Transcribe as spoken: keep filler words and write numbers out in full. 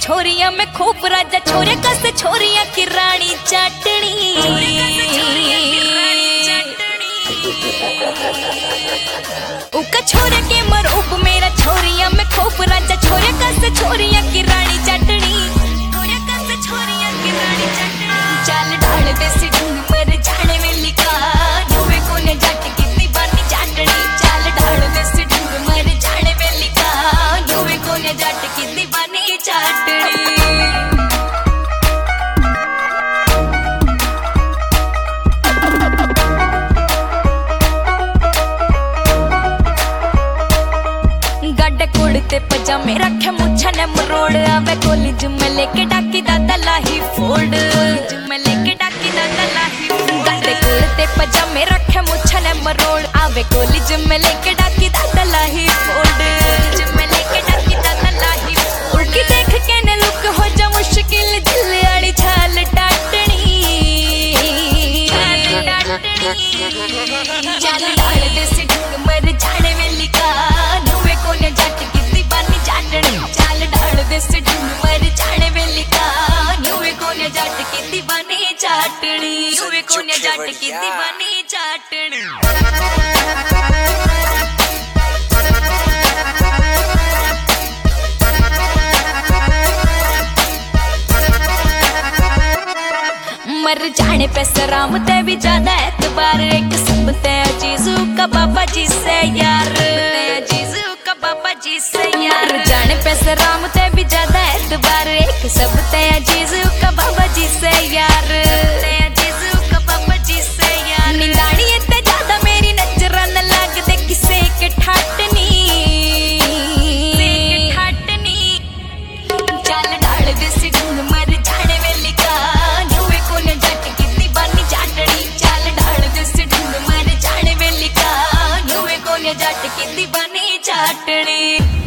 छोरिया में खूब राजा छोरे कस छोरिया की रानी चटनी। उका छोरे के मरूप मेरा छोरिया में खूब राजा छोरे कस छोरिया की रानी चटनी। छोरे कस छोरिया की रानी चटनी। चाल ढाल दे सिद्धू मर जाने में लिखा नुवे कोने जट कितनी बानी चटनी। चाल ढाल दे सिद्धू मर जाने में लिखा नुवे कोने जट कितनी बानी चटनी। गड्ढे कुड़ते पजामे रखे मुच्छा ने मरोड़ आवे कॉलेज में लेके डाकी दादा लाही फोल्ड। कॉलेज में लेके डाकी दादा लाही फोल्ड। गड्ढे कुड़ते पजामे रखे मुच्छा ने मरोड़ आवे कॉलेज में लेके डाकी दादा लाही फोल्ड। कॉलेज में लेके डाकी दादा लाही फोल्ड। की देख के न लुक हो जा मुश्किल दिल आड़ी छाल टाटनी। चाल डाल दे सिद्धू मर जाने में लिखा नुवे कोने जट कितनी बानी चटनी। चाल डाल दे सिद्धू मर जाने में लिखा नुवे कोने जट कितनी बानी चटनी। नुवे कोने जट कितनी बानी चटनी। मर जाने पे सराम ते भी ज्यादा एतबार एक सब ते जीजू का बाबा जी से यार। जीजू का बाबा जी से यार। जाने पे सराम ते भी ज्यादा एतबार एक सब ते जीजू का बाबा जी से यार। जीजू का बाबा जी से यार। निंदानी इतने ज्यादा मेरी नजर न लग दे किसे के ठाटनी। ठाटनी चाल डाल दे सिद्धू मर जाने में लिखा नुवे कोने जट कितनी बानी चटनी। चाल डाल दे सिद्धू मर जाने में लिखा नुवे कोने जट कितनी बानी चटनी।